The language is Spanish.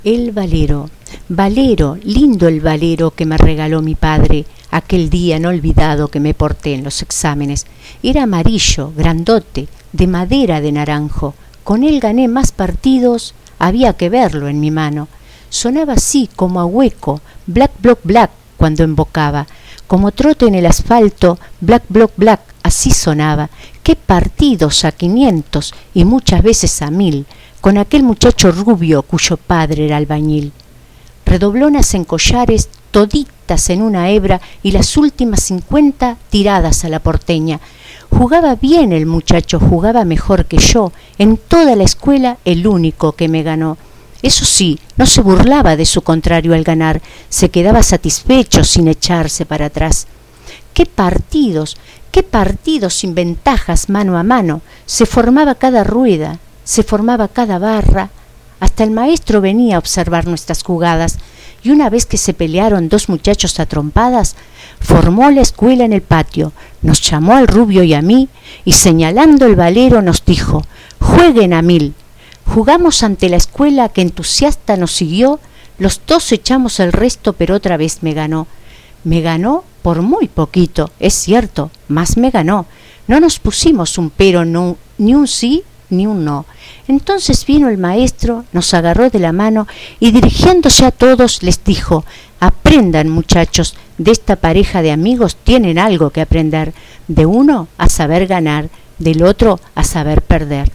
El valero, valero, lindo el valero que me regaló mi padre, aquel día no olvidado que me porté en los exámenes. Era amarillo, grandote, de madera de naranjo. Con él gané más partidos, había que verlo en mi mano. Sonaba así como a hueco, black, block, black, cuando embocaba. Como trote en el asfalto, black, block, black, así sonaba. Qué partidos a 500 y muchas veces a 1000, con aquel muchacho rubio cuyo padre era albañil. Redoblonas en collares, toditas en una hebra y las últimas 50 tiradas a la porteña. Jugaba bien el muchacho, jugaba mejor que yo, en toda la escuela el único que me ganó. Eso sí, no se burlaba de su contrario al ganar, se quedaba satisfecho sin echarse para atrás. ¡Qué partidos sin ventajas mano a mano! Se formaba cada rueda, se formaba cada barra. Hasta el maestro venía a observar nuestras jugadas, y una vez que se pelearon dos muchachos a trompadas, formó la escuela en el patio, nos llamó al rubio y a mí, y señalando el valero nos dijo: «Jueguen a 1000». Jugamos ante la escuela que entusiasta nos siguió, los dos echamos el resto, pero otra vez me ganó. Me ganó por muy poquito, es cierto, mas me ganó. No nos pusimos un pero, no, ni un sí ni un no. Entonces vino el maestro, nos agarró de la mano y dirigiéndose a todos les dijo: «Aprendan, muchachos, de esta pareja de amigos tienen algo que aprender. De uno a saber ganar, del otro a saber perder».